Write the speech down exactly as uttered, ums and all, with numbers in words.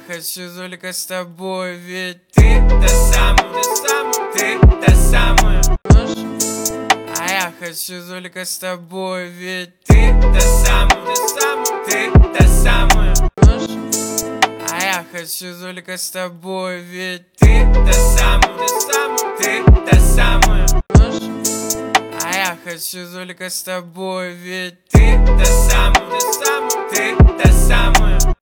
хочу только с тобой, ведь ты та самая, ты та самая. А я хочу только с тобой, ведь ты та самая, ты та самая. А я хочу только с тобой, ведь ты та самая, ты та самая. А я хочу только с тобой, ведь ты та самая, ты та самая.